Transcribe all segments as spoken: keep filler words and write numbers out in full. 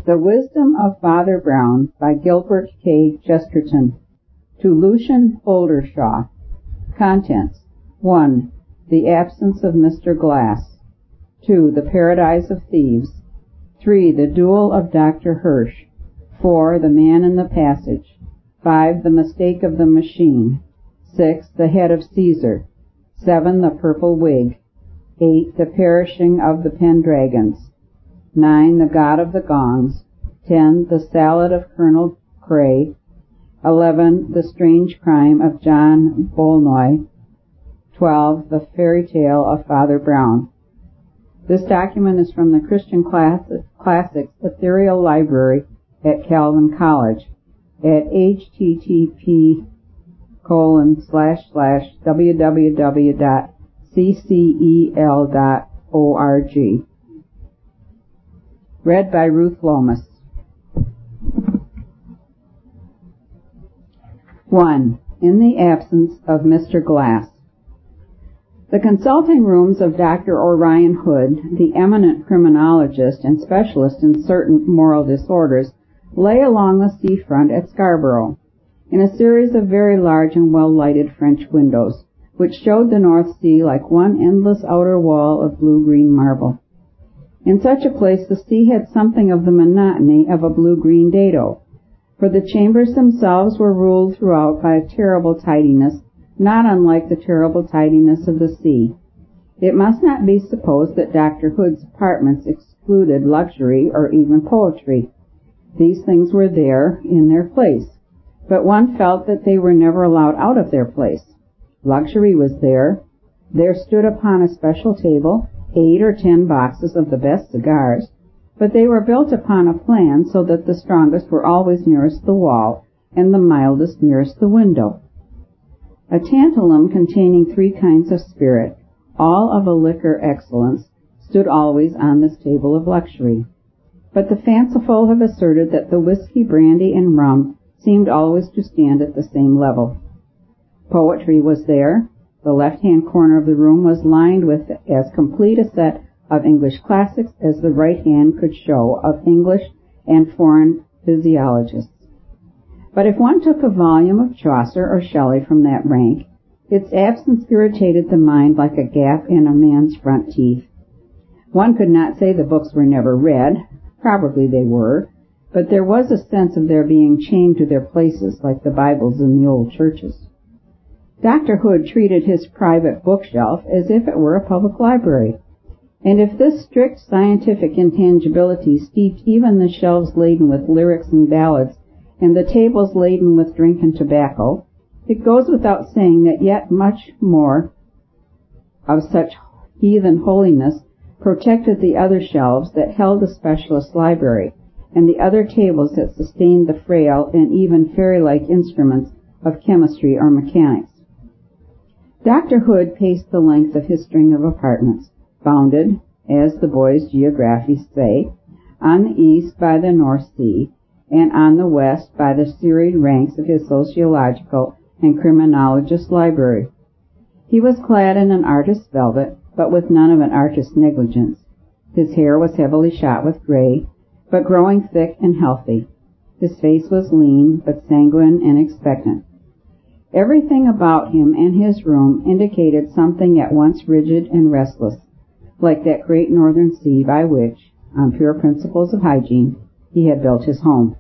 The Wisdom of Father Brown by Gilbert K. Chesterton. To Lucian Oldershaw. Contents. one. The Absence of Mister Glass. two. The Paradise of Thieves. three. The Duel of Doctor Hirsch. four. The Man in the Passage. five. The Mistake of the Machine. six. The Head of Caesar. seven. The Purple Wig. eight. The Perishing of the Pendragons. nine. The God of the Gongs. ten. The Salad of Colonel Cray. eleven. The Strange Crime of John Bolnoy. twelve. The Fairy Tale of Father Brown. This document is from the Christian Classics Ethereal Library at Calvin College at http colon slash slash www dot ccel dot org. Read by Ruth Lomas. one. In the Absence of Mister Glass. The consulting rooms of Doctor Orion Hood, the eminent criminologist and specialist in certain moral disorders, lay along the seafront at Scarborough, in a series of very large and well-lighted French windows, which showed the North Sea like one endless outer wall of blue-green marble. In such a place the sea had something of the monotony of a blue-green dado, for the chambers themselves were ruled throughout by a terrible tidiness, not unlike the terrible tidiness of the sea. It must not be supposed that Doctor Hood's apartments excluded luxury or even poetry. These things were there, in their place, but one felt that they were never allowed out of their place. Luxury was there. There stood upon a special table eight or ten boxes of the best cigars, but they were built upon a plan so that the strongest were always nearest the wall and the mildest nearest the window. A tantalum containing three kinds of spirit, all of a liquor excellence, stood always on this table of luxury. But the fanciful have asserted that the whiskey, brandy, and rum seemed always to stand at the same level. Poetry was there. The left-hand corner of the room was lined with as complete a set of English classics as the right hand could show of English and foreign physiologists. But if one took a volume of Chaucer or Shelley from that rank, its absence irritated the mind like a gap in a man's front teeth. One could not say the books were never read. Probably they were, but there was a sense of their being chained to their places like the Bibles in the old churches. Doctor Hood treated his private bookshelf as if it were a public library, and if this strict scientific intangibility steeped even the shelves laden with lyrics and ballads and the tables laden with drink and tobacco, it goes without saying that yet much more of such heathen holiness protected the other shelves that held the specialist library, and the other tables that sustained the frail and even fairy-like instruments of chemistry or mechanics. Doctor Hood paced the length of his string of apartments, bounded, as the boys' geographies say, on the east by the North Sea, and on the west by the serried ranks of his sociological and criminologist library. He was clad in an artist's velvet, but with none of an artist's negligence. His hair was heavily shot with gray, but growing thick and healthy. His face was lean, but sanguine and expectant. Everything about him and his room indicated something at once rigid and restless, like that great northern sea by which, on pure principles of hygiene, he had built his home.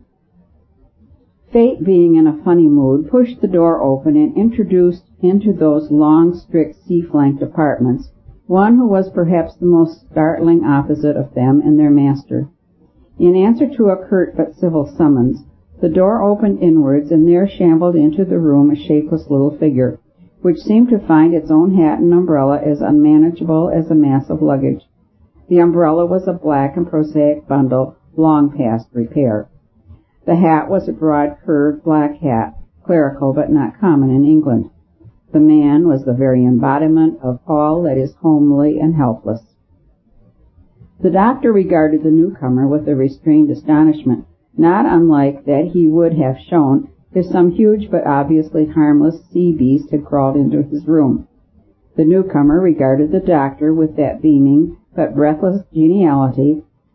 Fate, being in a funny mood, pushed the door open and introduced into those long, strict, sea-flanked apartments one who was perhaps the most startling opposite of them and their master. In answer to a curt but civil summons, the door opened inwards, and there shambled into the room a shapeless little figure, which seemed to find its own hat and umbrella as unmanageable as a mass of luggage. The umbrella was a black and prosaic bundle, long past repair. The hat was a broad, curved black hat, clerical but not common in England. The man was the very embodiment of all that is homely and helpless. The doctor regarded the newcomer with a restrained astonishment, not unlike that he would have shown if some huge but obviously harmless sea beast had crawled into his room. The newcomer regarded the doctor with that beaming but breathless geniality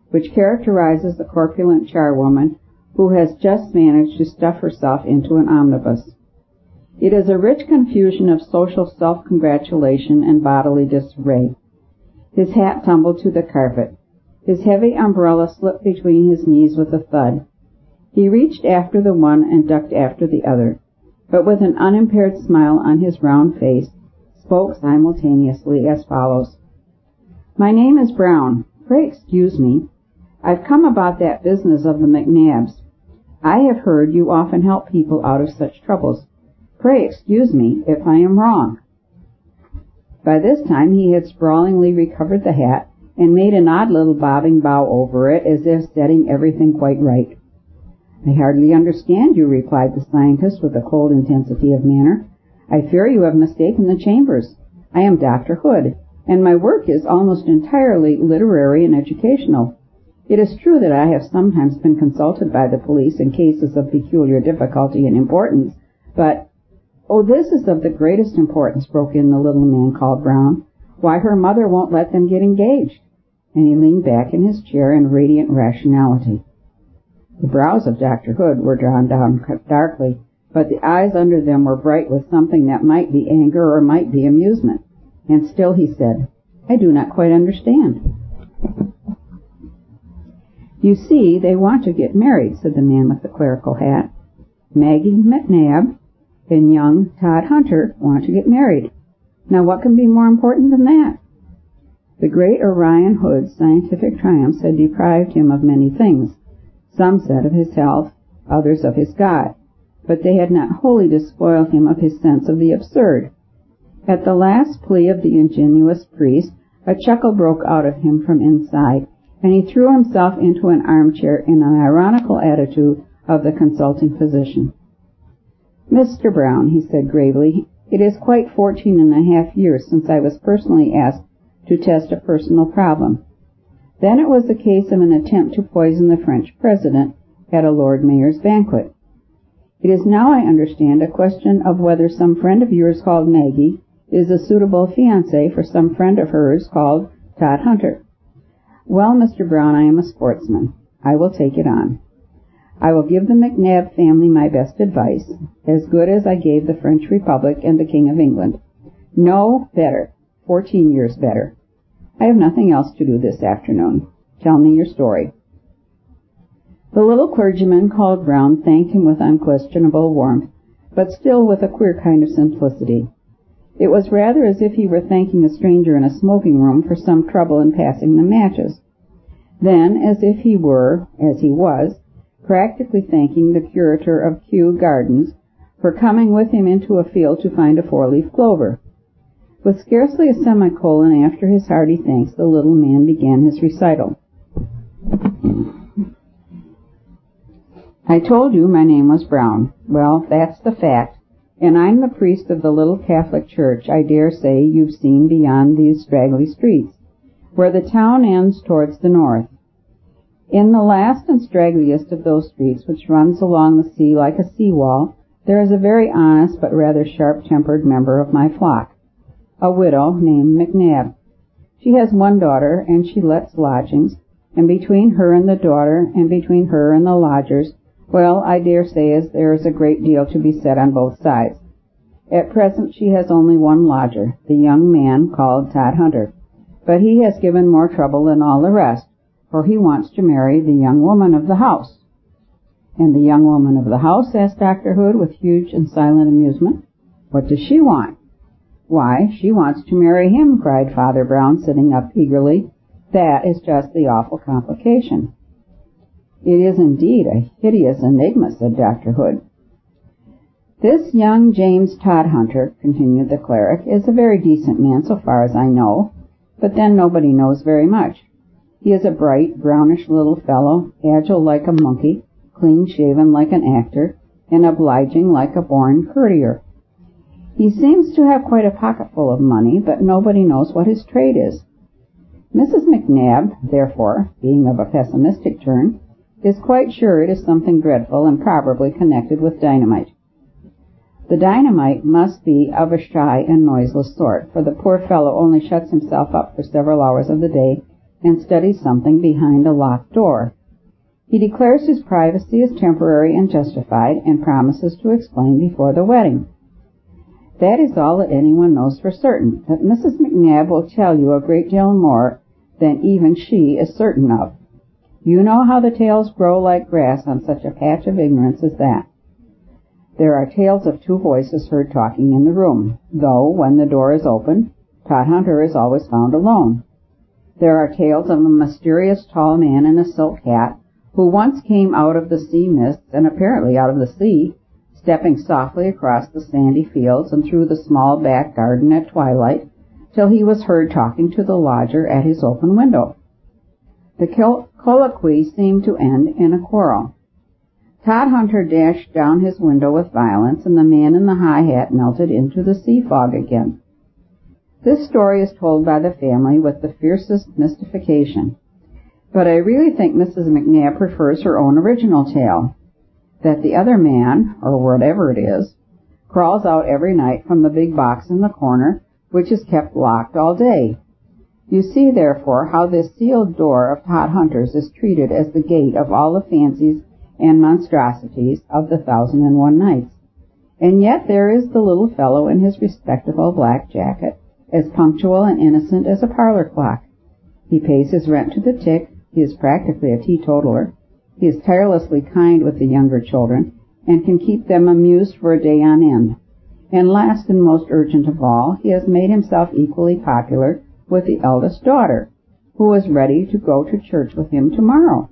which characterizes the corpulent charwoman who has just managed to stuff herself into an omnibus. It is a rich confusion of social self-congratulation and bodily disarray. His hat tumbled to the carpet. His heavy umbrella slipped between his knees with a thud. He reached after the one and ducked after the other, but with an unimpaired smile on his round face, spoke simultaneously as follows. "My name is Brown. Pray excuse me. I've come about that business of the McNabbs. I have heard you often help people out of such troubles. Pray excuse me if I am wrong." By this time he had sprawlingly recovered the hat and made an odd little bobbing bow over it as if setting everything quite right. "I hardly understand you," replied the scientist with a cold intensity of manner. "I fear you have mistaken the chambers. I am Doctor Hood, and my work is almost entirely literary and educational. It is true that I have sometimes been consulted by the police in cases of peculiar difficulty and importance, but—" "Oh, this is of the greatest importance," broke in the little man called Brown. "Why, her mother won't let them get engaged." And he leaned back in his chair in radiant rationality. The brows of Doctor Hood were drawn down darkly, but the eyes under them were bright with something that might be anger or might be amusement. And still he said, "I do not quite understand." "You see, they want to get married," said the man with the clerical hat. "Maggie McNabb and young Todd Hunter want to get married. Now what can be more important than that?" The great Orion Hood's scientific triumphs had deprived him of many things. Some said of his health, others of his God, but they had not wholly despoiled him of his sense of the absurd. At the last plea of the ingenuous priest, a chuckle broke out of him from inside, and he threw himself into an armchair in an ironical attitude of the consulting physician. "Mister Brown," he said gravely, "it is quite fourteen and a half years since I was personally asked to test a personal problem. Then it was the case of an attempt to poison the French president at a Lord Mayor's banquet. It is now, I understand, a question of whether some friend of yours called Maggie is a suitable fiancé for some friend of hers called Todd Hunter. Well, Mister Brown, I am a sportsman. I will take it on. I will give the McNabb family my best advice, as good as I gave the French Republic and the King of England. No, better. Fourteen years better. I have nothing else to do this afternoon. Tell me your story." The little clergyman called Brown thanked him with unquestionable warmth, but still with a queer kind of simplicity. It was rather as if he were thanking a stranger in a smoking room for some trouble in passing the matches. Then, as if he were, as he was, practically thanking the curator of Kew Gardens for coming with him into a field to find a four-leaf clover. With scarcely a semicolon after his hearty thanks, the little man began his recital. "I told you my name was Brown. Well, that's the fact, and I'm the priest of the little Catholic church I dare say you've seen beyond these straggly streets, where the town ends towards the north. In the last and straggliest of those streets, which runs along the sea like a sea-wall, there is a very honest but rather sharp-tempered member of my flock, a widow named McNabb. She has one daughter, and she lets lodgings, and between her and the daughter, and between her and the lodgers, well, I dare say as there is a great deal to be said on both sides. At present she has only one lodger, the young man called Todd Hunter, but he has given more trouble than all the rest, for he wants to marry the young woman of the house." "And the young woman of the house?" asked Doctor Hood with huge and silent amusement. "What does she want?" "Why, she wants to marry him," cried Father Brown, sitting up eagerly. "That is just the awful complication." "It is indeed a hideous enigma," said Doctor Hood. "This young James Todd Hunter," continued the cleric, "is a very decent man so far as I know, but then nobody knows very much. He is a bright, brownish little fellow, agile like a monkey, clean-shaven like an actor, and obliging like a born courtier. He seems to have quite a pocketful of money, but nobody knows what his trade is. Missus McNabb, therefore, being of a pessimistic turn, is quite sure it is something dreadful and probably connected with dynamite. The dynamite must be of a shy and noiseless sort, for the poor fellow only shuts himself up for several hours of the day and studies something behind a locked door. He declares his privacy is temporary and justified, and promises to explain before the wedding. That is all that anyone knows for certain, but Missus McNabb will tell you a great deal more than even she is certain of. You know how the tales grow like grass on such a patch of ignorance as that. There are tales of two voices heard talking in the room, though when the door is opened, Todhunter is always found alone. There are tales of a mysterious tall man in a silk hat, who once came out of the sea mists, and apparently out of the sea, stepping softly across the sandy fields and through the small back garden at twilight, till he was heard talking to the lodger at his open window. The colloquy seemed to end in a quarrel. Todhunter dashed down his window with violence, and the man in the high hat melted into the sea fog again. This story is told by the family with the fiercest mystification, but I really think Missus McNabb prefers her own original tale, that the other man, or whatever it is, crawls out every night from the big box in the corner, which is kept locked all day. You see, therefore, how this sealed door of Todhunter's is treated as the gate of all the fancies and monstrosities of the Thousand and One Nights. And yet there is the little fellow in his respectable black jacket, as punctual and innocent as a parlor clock. He pays his rent to the tick. He is practically a teetotaler. He is tirelessly kind with the younger children, and can keep them amused for a day on end. And last and most urgent of all, he has made himself equally popular with the eldest daughter, who is ready to go to church with him tomorrow.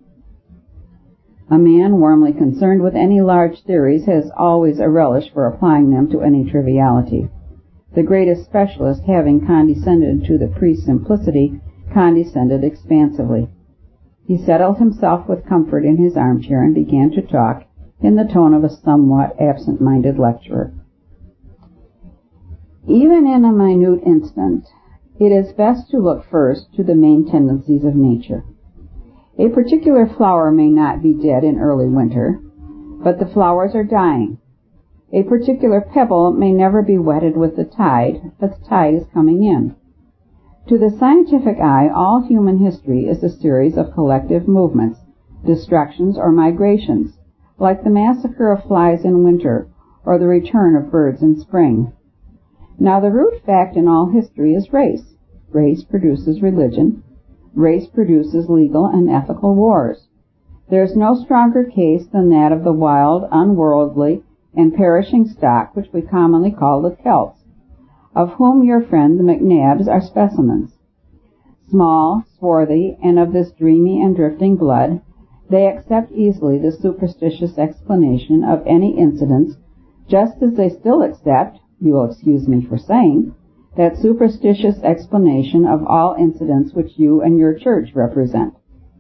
A man warmly concerned with any large theories has always a relish for applying them to any triviality. The greatest specialist, having condescended to the priest's simplicity, condescended expansively. He settled himself with comfort in his armchair and began to talk in the tone of a somewhat absent-minded lecturer. Even in a minute instant, it is best to look first to the main tendencies of nature. A particular flower may not be dead in early winter, but the flowers are dying. A particular pebble may never be wetted with the tide, but the tide is coming in. To the scientific eye, all human history is a series of collective movements, destructions or migrations, like the massacre of flies in winter or the return of birds in spring. Now the root fact in all history is race. Race produces religion. Race produces legal and ethical wars. There is no stronger case than that of the wild, unworldly, and perishing stock which we commonly call the Celts, of whom your friend the McNabbs are specimens. Small, swarthy, and of this dreamy and drifting blood, they accept easily the superstitious explanation of any incidents, just as they still accept, you will excuse me for saying, that superstitious explanation of all incidents which you and your church represent.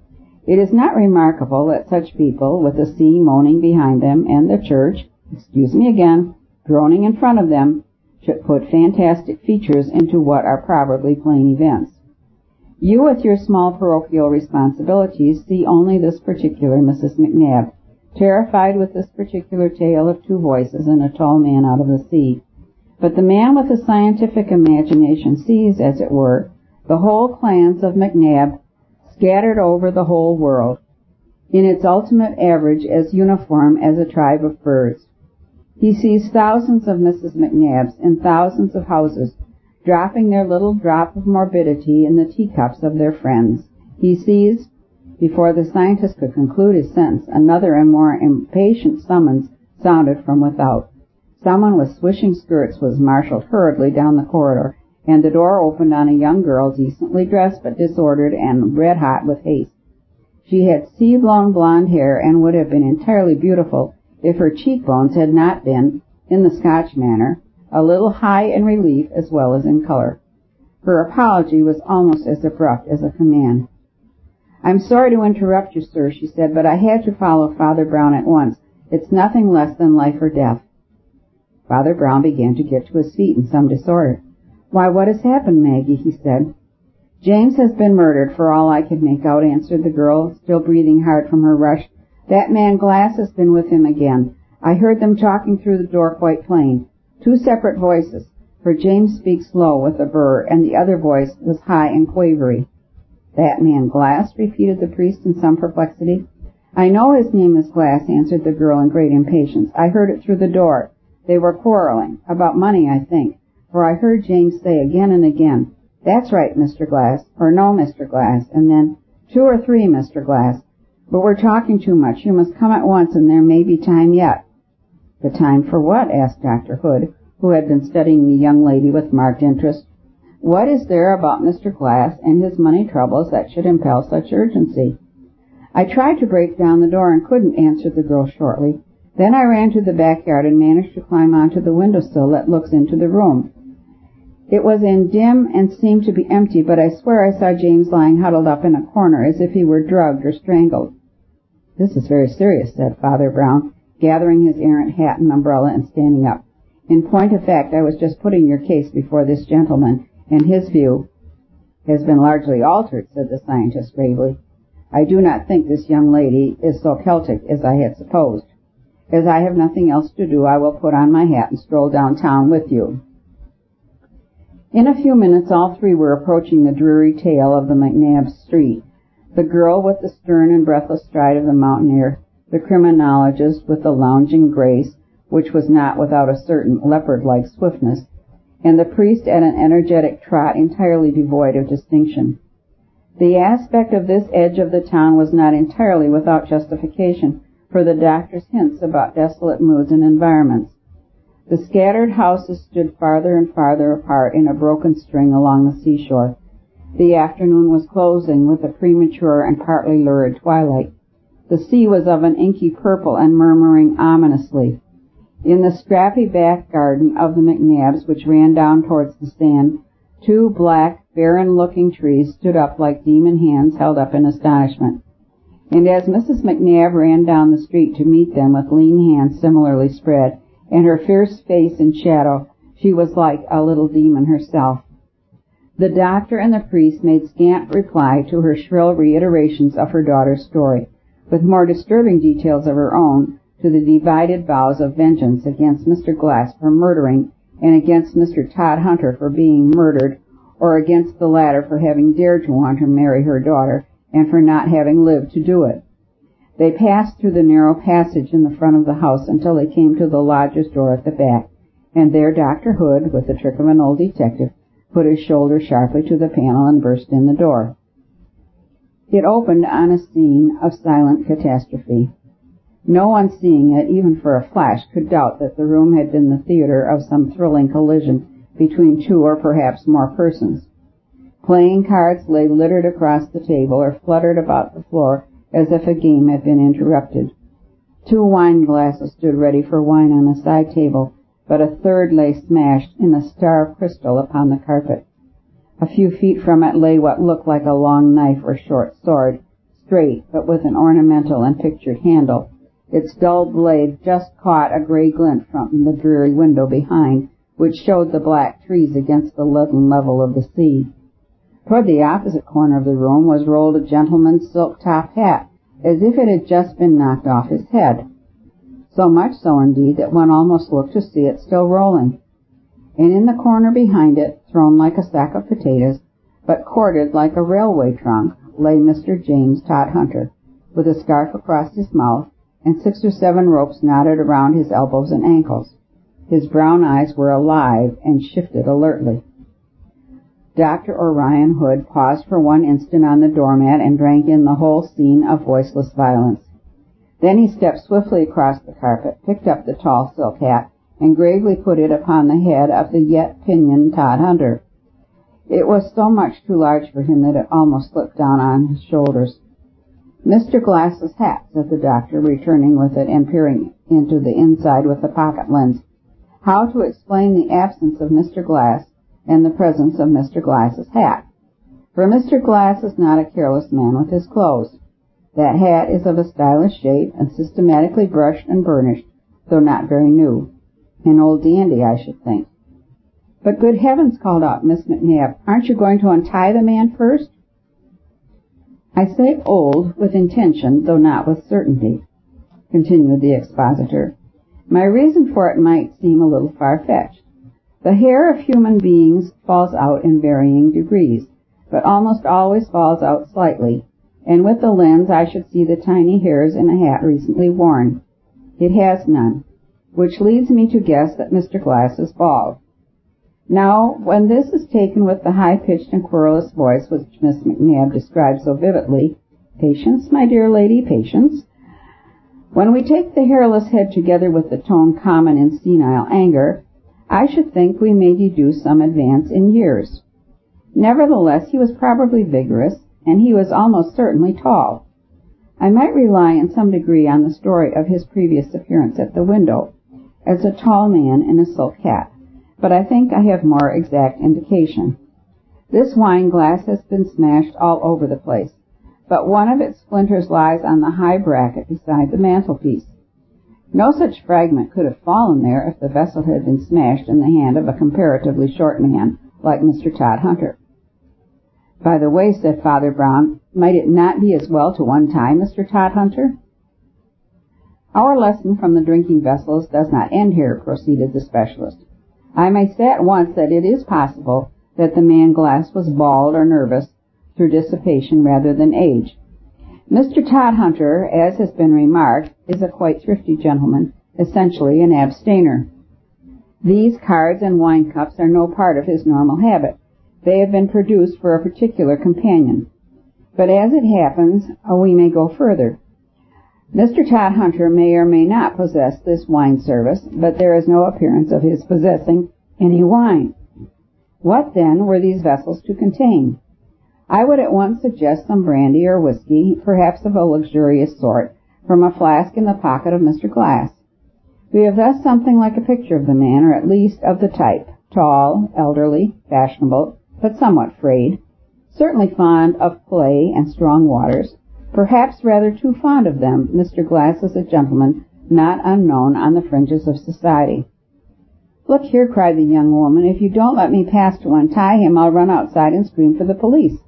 It is not remarkable that such people, with the sea moaning behind them and the church, excuse me again, droning in front of them, should put fantastic features into what are probably plain events. You, with your small parochial responsibilities, see only this particular Missus McNabb, terrified with this particular tale of two voices and a tall man out of the sea. But the man with a scientific imagination sees, as it were, the whole clans of McNabb scattered over the whole world, in its ultimate average as uniform as a tribe of birds. He sees thousands of Missus McNabbs in thousands of houses, dropping their little drop of morbidity in the teacups of their friends. He sees, before the scientist could conclude his sentence, another and more impatient summons sounded from without. Someone with swishing skirts was marshaled hurriedly down the corridor, and the door opened on a young girl decently dressed but disordered and red-hot with haste. She had sea-blown blonde hair and would have been entirely beautiful if her cheekbones had not been, in the Scotch manner, a little high in relief as well as in color. Her apology was almost as abrupt as a command. "I'm sorry to interrupt you, sir," she said, "but I had to follow Father Brown at once. It's nothing less than life or death." Father Brown began to get to his feet in some disorder. "Why, what has happened, Maggie?" he said. "James has been murdered, for all I could make out," answered the girl, still breathing hard from her rush. "That man Glass has been with him again. I heard them talking through the door quite plain. Two separate voices, for James speaks low with a burr, and the other voice was high and quavery." That man Glass, repeated the priest in some perplexity. I know his name is Glass, answered the girl in great impatience. I heard it through the door. They were quarreling. About money, I think. For I heard James say again and again, That's right, Mister Glass, or no, Mister Glass, and then, Two or three, Mister Glass. But we're talking too much. You must come at once, and there may be time yet. The time for what? Asked Doctor Hood, who had been studying the young lady with marked interest. What is there about Mister Glass and his money troubles that should impel such urgency? I tried to break down the door and couldn't, answered the girl shortly. Then I ran to the backyard and managed to climb onto the windowsill that looks into the room. It was in dim and seemed to be empty, but I swear I saw James lying huddled up in a corner as if he were drugged or strangled. This is very serious, said Father Brown, gathering his errant hat and umbrella and standing up. In point of fact, I was just putting your case before this gentleman, and his view has been largely altered, said the scientist gravely. I do not think this young lady is so Celtic as I had supposed. As I have nothing else to do, I will put on my hat and stroll downtown with you. In a few minutes, all three were approaching the dreary tail of the McNabb street. The girl with the stern and breathless stride of the mountaineer, the criminologist with the lounging grace, which was not without a certain leopard-like swiftness, and the priest at an energetic trot entirely devoid of distinction. The aspect of this edge of the town was not entirely without justification for the doctor's hints about desolate moods and environments. The scattered houses stood farther and farther apart in a broken string along the seashore. The afternoon was closing with a premature and partly lurid twilight. The sea was of an inky purple and murmuring ominously. In the scrappy back garden of the McNabbs, which ran down towards the sand, two black, barren-looking trees stood up like demon hands held up in astonishment. And as Missus McNabb ran down the street to meet them with lean hands similarly spread, and her fierce face in shadow, she was like a little demon herself. The doctor and the priest made scant reply to her shrill reiterations of her daughter's story, with more disturbing details of her own, to the divided vows of vengeance against Mister Glass for murdering and against Mister Todd Hunter for being murdered, or against the latter for having dared to want to marry her daughter and for not having lived to do it. They passed through the narrow passage in the front of the house until they came to the lodger's door at the back, and there Doctor Hood, with the trick of an old detective, put his shoulder sharply to the panel and burst in the door. It opened on a scene of silent catastrophe. No one seeing it, even for a flash, could doubt that the room had been the theater of some thrilling collision between two or perhaps more persons. Playing cards lay littered across the table or fluttered about the floor as if a game had been interrupted. Two wine glasses stood ready for wine on a side table, but a third lay smashed in a star of crystal upon the carpet. A few feet from it lay what looked like a long knife or short sword, straight but with an ornamental and pictured handle. Its dull blade just caught a gray glint from the dreary window behind, which showed the black trees against the leaden level of the sea. Toward the opposite corner of the room was rolled a gentleman's silk-top hat, as if it had just been knocked off his head. So much so, indeed, that one almost looked to see it still rolling. And in the corner behind it, thrown like a sack of potatoes, but corded like a railway trunk, lay Mister James Todd Hunter, with a scarf across his mouth, and six or seven ropes knotted around his elbows and ankles. His brown eyes were alive and shifted alertly. Doctor Orion Hood paused for one instant on the doormat and drank in the whole scene of voiceless violence. Then he stepped swiftly across the carpet, picked up the tall silk hat, and gravely put it upon the head of the yet pinioned Todd Hunter. It was so much too large for him that it almost slipped down on his shoulders. Mister Glass's hat, said the doctor, returning with it and peering into the inside with the pocket lens. How to explain the absence of Mister Glass and the presence of Mister Glass's hat? For Mister Glass is not a careless man with his clothes. That hat is of a stylish shape and systematically brushed and burnished, though not very new. An old dandy, I should think. But good heavens, called out Miss McNabb, aren't you going to untie the man first? I say old with intention, though not with certainty, continued the expositor. My reason for it might seem a little far-fetched. The hair of human beings falls out in varying degrees. but almost always falls out slightly, and with the lens I should see the tiny hairs in a hat recently worn. It has none, which leads me to guess that Mister Glass is bald. Now, when this is taken with the high-pitched and querulous voice which Miss McNabb describes so vividly, patience, my dear lady, patience. When we take the hairless head together with the tone common in senile anger, I should think we may deduce some advance in years. Nevertheless, he was probably vigorous, and he was almost certainly tall. I might rely in some degree on the story of his previous appearance at the window as a tall man in a silk hat, but I think I have more exact indication. This wine glass has been smashed all over the place, but one of its splinters lies on the high bracket beside the mantelpiece. No such fragment could have fallen there if the vessel had been smashed in the hand of a comparatively short man like Mister Todhunter. By the way, said Father Brown, might it not be as well to untie Mister Todhunter? Our lesson from the drinking vessels does not end here, proceeded the specialist. I may say at once that it is possible that the man Glass was bald or nervous through dissipation rather than age. Mister Todhunter, as has been remarked, is a quite thrifty gentleman, essentially an abstainer. These cards and wine cups are no part of his normal habit. They have been produced for a particular companion. But as it happens, we may go further. Mister Todhunter may or may not possess this wine service, but there is no appearance of his possessing any wine. What, then, were these vessels to contain? I would at once suggest some brandy or whiskey, perhaps of a luxurious sort, from a flask in the pocket of Mister Glass. We have thus something like a picture of the man, or at least of the type, tall, elderly, fashionable, but somewhat frayed, certainly fond of play and strong waters, perhaps rather too fond of them. Mister Glass is a gentleman not unknown on the fringes of society. Look here, cried the young woman, if you don't let me pass to untie him, I'll run outside and scream for the police.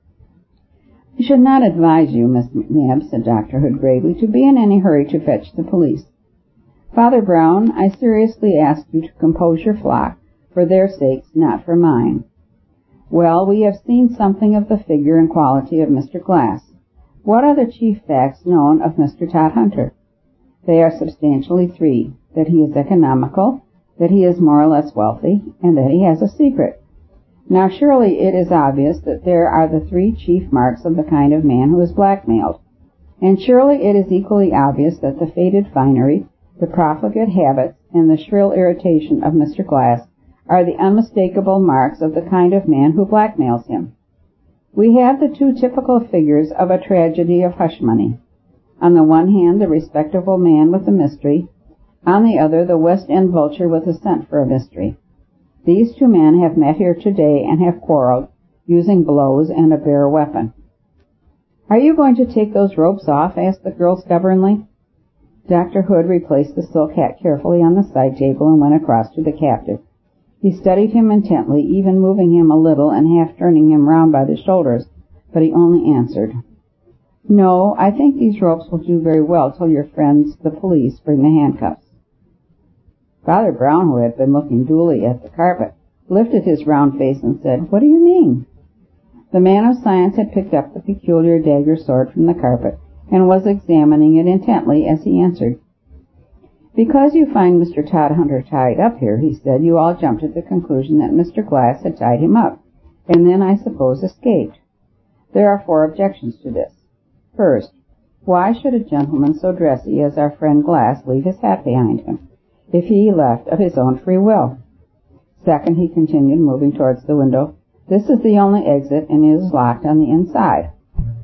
I should not advise you, Miss McNabb, said Doctor Hood gravely, to be in any hurry to fetch the police. Father Brown, I seriously ask you to compose your flock, for their sakes, not for mine. Well, we have seen something of the figure and quality of Mister Glass. What are the chief facts known of Mister Todhunter? They are substantially three: that he is economical, that he is more or less wealthy, and that he has a secret. Now surely it is obvious that there are the three chief marks of the kind of man who is blackmailed, and surely it is equally obvious that the faded finery, the profligate habits, and the shrill irritation of Mister Glass are the unmistakable marks of the kind of man who blackmails him. We have the two typical figures of a tragedy of hush money. On the one hand, the respectable man with a mystery, on the other, the West End vulture with a scent for a mystery. These two men have met here today and have quarreled, using blows and a bare weapon. Are you going to take those ropes off? Asked the girl stubbornly. Doctor Hood replaced the silk hat carefully on the side table and went across to the captive. He studied him intently, even moving him a little and half turning him round by the shoulders, but he only answered, No, I think these ropes will do very well till your friends, the police, bring the handcuffs. Father Brown, who had been looking dully at the carpet, lifted his round face and said, What do you mean? The man of science had picked up the peculiar dagger sword from the carpet and was examining it intently as he answered. Because you find Mister Todhunter tied up here, he said, you all jumped at the conclusion that Mister Glass had tied him up, and then, I suppose, escaped. There are four objections to this. First, why should a gentleman so dressy as our friend Glass leave his hat behind him, if he left of his own free will? Second, he continued, moving towards the window, this is the only exit, and it is locked on the inside.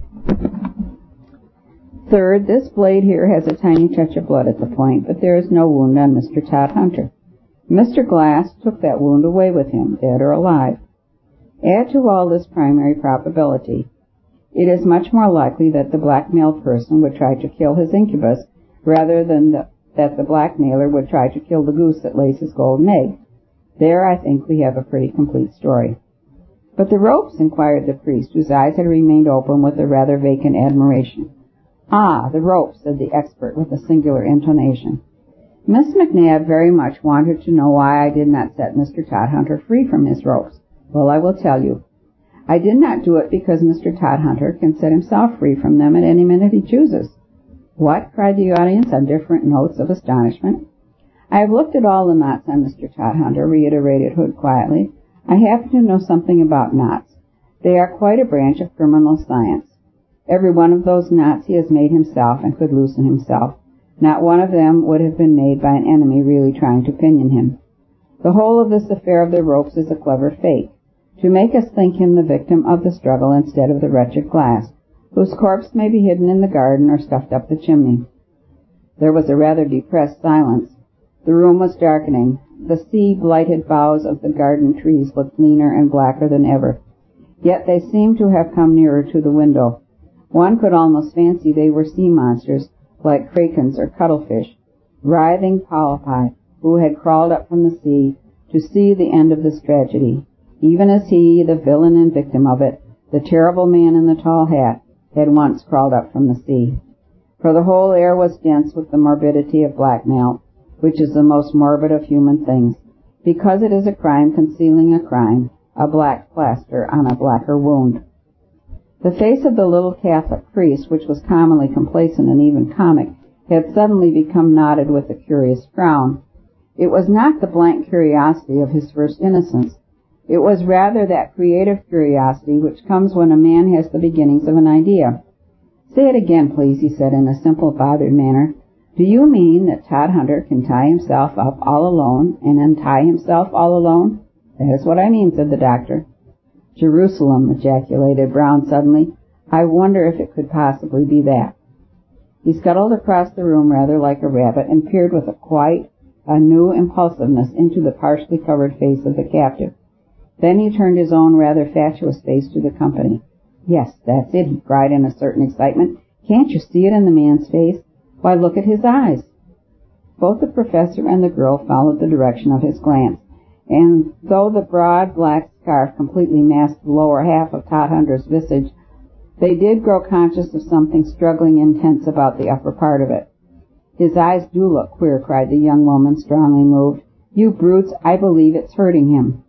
Third, this blade here has a tiny touch of blood at the point, but there is no wound on Mister Todhunter. Mister Glass took that wound away with him, dead or alive. Add to all this primary probability, it is much more likely that the blackmailed person would try to kill his incubus rather than the, that the blackmailer would try to kill the goose that lays his golden egg. There, I think, we have a pretty complete story. But the ropes? Inquired the priest, whose eyes had remained open with a rather vacant admiration. Ah, the ropes, said the expert with a singular intonation. Miss McNabb very much wanted to know why I did not set Mister Todhunter free from his ropes. Well, I will tell you. I did not do it because Mister Todhunter can set himself free from them at any minute he chooses." "What?" cried the audience on different notes of astonishment. "I have looked at all the knots on Mister Todhunter," reiterated Hood quietly. "I happen to know something about knots. They are quite a branch of criminal science. Every one of those knots he has made himself and could loosen himself. Not one of them would have been made by an enemy really trying to pinion him. The whole of this affair of the ropes is a clever fake, to make us think him the victim of the struggle instead of the wretched Glass, whose corpse may be hidden in the garden or stuffed up the chimney." There was a rather depressed silence. The room was darkening. The sea-blighted boughs of the garden trees looked leaner and blacker than ever. Yet they seemed to have come nearer to the window. One could almost fancy they were sea monsters, like krakens or cuttlefish, writhing polypi who had crawled up from the sea to see the end of this tragedy, even as he, the villain and victim of it, the terrible man in the tall hat, had once crawled up from the sea. For the whole air was dense with the morbidity of blackmail, which is the most morbid of human things, because it is a crime concealing a crime, a black plaster on a blacker wound. The face of the little Catholic priest, which was commonly complacent and even comic, had suddenly become knotted with a curious frown. It was not the blank curiosity of his first innocence. It was rather that creative curiosity which comes when a man has the beginnings of an idea. "Say it again, please," he said in a simple, bothered manner. "Do you mean that Todhunter can tie himself up all alone and untie himself all alone?" "That is what I mean," said the doctor. "Jerusalem!" ejaculated Brown suddenly. "I wonder if it could possibly be that." He scuttled across the room rather like a rabbit and peered with a quite a new impulsiveness into the partially covered face of the captive. Then he turned his own rather fatuous face to the company. "Yes, that's it," he cried in a certain excitement. "Can't you see it in the man's face? Why, look at his eyes." Both the professor and the girl followed the direction of his glance, and though the broad black scarf completely masked the lower half of Todhunter's visage, they did grow conscious of something struggling and tense about the upper part of it. "His eyes do look queer," cried the young woman, strongly moved. "You brutes, I believe it's hurting him."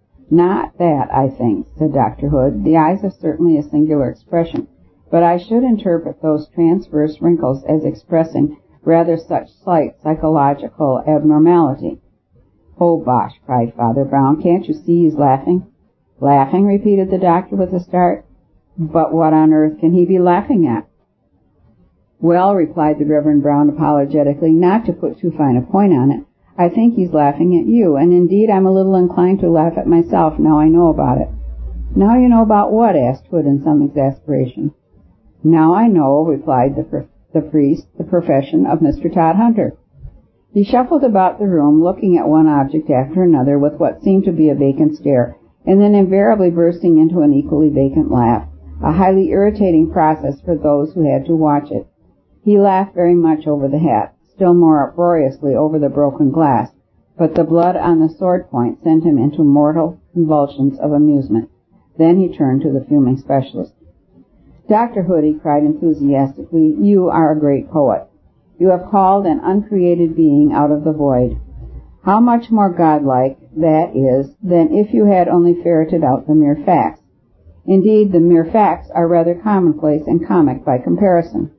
"Not that, I think," said Doctor Hood. "The eyes have certainly a singular expression, but I should interpret those transverse wrinkles as expressing rather such slight psychological abnormality." "Oh, bosh!" cried Father Brown. "Can't you see he's laughing?" "Laughing?" repeated the doctor with a start. "But what on earth can he be laughing at?" "Well," replied the Reverend Brown apologetically, "not to put too fine a point on it, I think he's laughing at you, and indeed I'm a little inclined to laugh at myself now I know about it." "Now you know about what?" asked Hood in some exasperation. "Now I know," replied the, pr- the priest, "the profession of Mister Todhunter." He shuffled about the room, looking at one object after another with what seemed to be a vacant stare, and then invariably bursting into an equally vacant laugh, a highly irritating process for those who had to watch it. He laughed very much over the hat, still more uproariously over the broken glass, but the blood on the sword point sent him into mortal convulsions of amusement. Then he turned to the fuming specialist. "Doctor Hood," he cried enthusiastically, "you are a great poet. You have called an uncreated being out of the void. How much more godlike that is than if you had only ferreted out the mere facts. Indeed, the mere facts are rather commonplace and comic by comparison."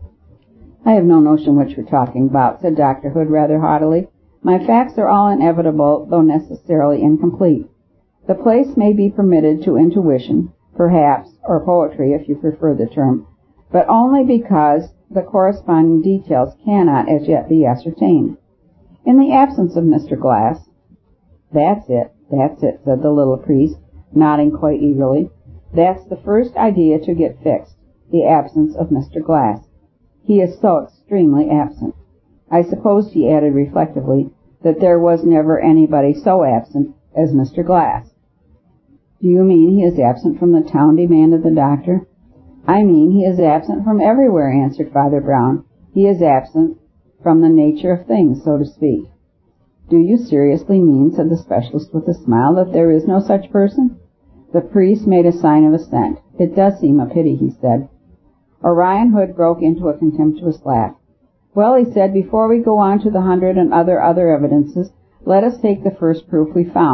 "I have no notion what you're talking about," said Doctor Hood rather haughtily. "My facts are all inevitable, though necessarily incomplete. The place may be permitted to intuition, perhaps, or poetry, if you prefer the term, but only because the corresponding details cannot as yet be ascertained. In the absence of Mister Glass—" "That's it, that's it," said the little priest, nodding quite eagerly. "That's the first idea to get fixed, the absence of Mister Glass. He is so extremely absent. I supposed," he added reflectively, "that there was never anybody so absent as Mister Glass." "Do you mean he is absent from the town?" demanded the doctor. "I mean he is absent from everywhere," answered Father Brown. "He is absent from the nature of things, so to speak." "Do you seriously mean," said the specialist with a smile, "that there is no such person?" The priest made a sign of assent. "It does seem a pity," he said. Orion Hood broke into a contemptuous laugh. "Well," he said, "before we go on to the hundred and other other evidences, let us take the first proof we found,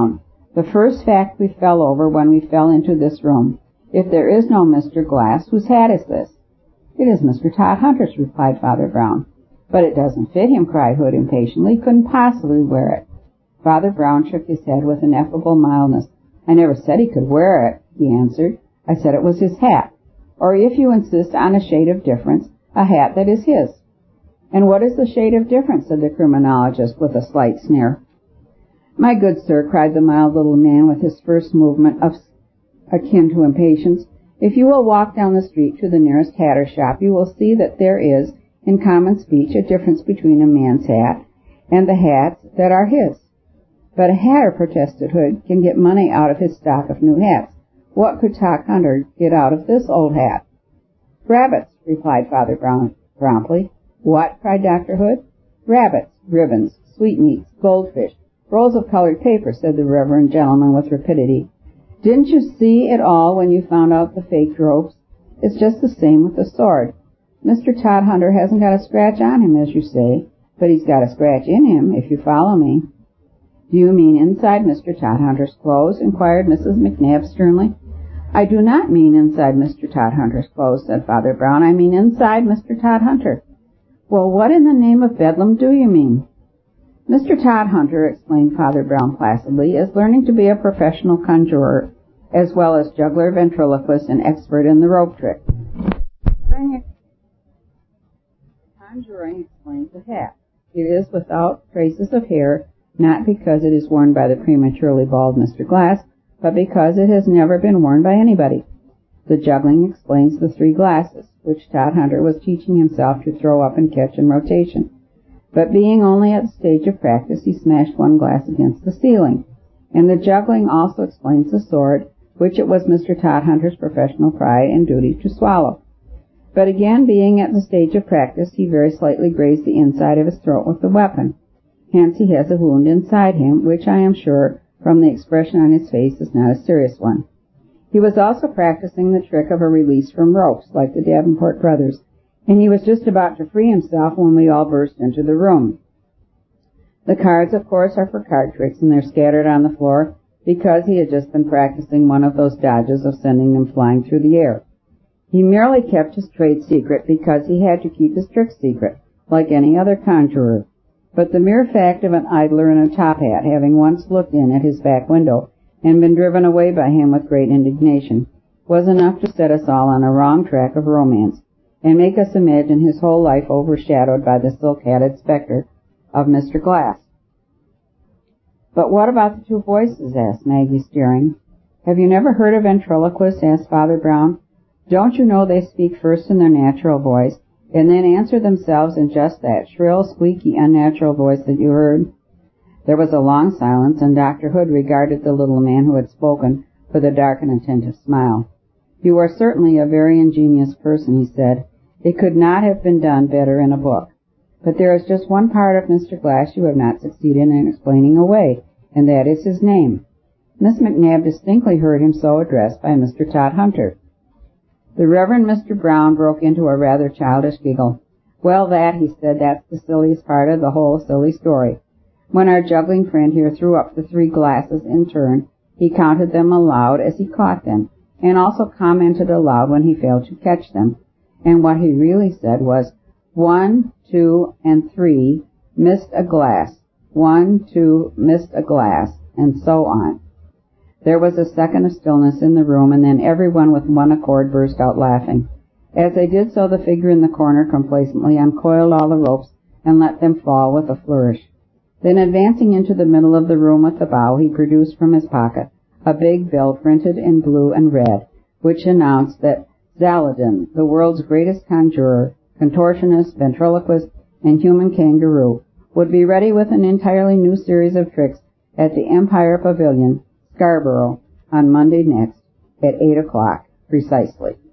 The first fact we fell over when we fell into this room. If there is no Mister Glass, whose hat is this? It is Mister Todhunter's, replied Father Brown. But it doesn't fit him, cried Hood impatiently. He couldn't possibly wear it. Father Brown shook his head with ineffable mildness. I never said he could wear it, he answered. I said it was his hat. Or if you insist on a shade of difference, a hat that is his. And what is the shade of difference? Said the criminologist with a slight sneer. My good sir, cried the mild little man with his first movement of akin to impatience, if you will walk down the street to the nearest hatter shop, you will see that there is, in common speech, a difference between a man's hat and the hats that are his. But a hatter, protested Hood, can get money out of his stock of new hats. What could Todhunter get out of this old hat? Rabbits, replied Father Brown promptly. What? Cried Doctor Hood. Rabbits, ribbons, sweetmeats, goldfish, rolls of colored paper, said the reverend gentleman with rapidity. Didn't you see it all when you found out the fake ropes? It's just the same with the sword. Mister Todhunter hasn't got a scratch on him, as you say, but he's got a scratch in him, if you follow me. Do you mean inside Mister Todhunter's clothes? Inquired Missus McNabb sternly. I do not mean inside Mister Todhunter's clothes, said Father Brown. I mean inside Mister Todhunter. Well, what in the name of Bedlam do you mean? Mister Todhunter, explained Father Brown placidly, is learning to be a professional conjurer, as well as juggler, ventriloquist, and expert in the rope trick. Conjuring explains the hat. It is without traces of hair, not because it is worn by the prematurely bald Mister Glass, but because it has never been worn by anybody. The juggling explains the three glasses, which Todhunter was teaching himself to throw up and catch in rotation. But being only at the stage of practice, he smashed one glass against the ceiling. And the juggling also explains the sword, which it was Mister Todhunter's professional pride and duty to swallow. But again, being at the stage of practice, he very slightly grazed the inside of his throat with the weapon. Hence he has a wound inside him, which I am sure, from the expression on his face, is not a serious one. He was also practicing the trick of a release from ropes, like the Davenport brothers, and he was just about to free himself when we all burst into the room. The cards, of course, are for card tricks, and they're scattered on the floor because he had just been practicing one of those dodges of sending them flying through the air. He merely kept his trade secret because he had to keep his trick secret, like any other conjurer. But the mere fact of an idler in a top hat having once looked in at his back window and been driven away by him with great indignation was enough to set us all on a wrong track of romance and make us imagine his whole life overshadowed by the silk-hatted specter of Mister Glass. But what about the two voices? Asked Maggie, staring. Have you never heard of ventriloquists? Asked Father Brown. Don't you know they speak first in their natural voice and then answer themselves in just that shrill, squeaky, unnatural voice that you heard? There was a long silence, and Doctor Hood regarded the little man who had spoken with a dark and attentive smile. You are certainly a very ingenious person, he said. It could not have been done better in a book. But there is just one part of Mister Glass you have not succeeded in explaining away, and that is his name. Miss McNabb distinctly heard him so addressed by Mister Todhunter. The Reverend Mister Brown broke into a rather childish giggle. Well, that, he said, that's the silliest part of the whole silly story. When our juggling friend here threw up the three glasses in turn, he counted them aloud as he caught them, and also commented aloud when he failed to catch them. And what he really said was, one, two, and three, missed a glass. One, two, missed a glass, and so on. There was a second of stillness in the room, and then everyone with one accord burst out laughing. As they did so, the figure in the corner complacently uncoiled all the ropes and let them fall with a flourish. Then, advancing into the middle of the room with a bow, he produced from his pocket a big bill printed in blue and red, which announced that Zaladin, the world's greatest conjurer, contortionist, ventriloquist, and human kangaroo, would be ready with an entirely new series of tricks at the Empire Pavilion, Scarborough, on Monday next, at eight o'clock precisely.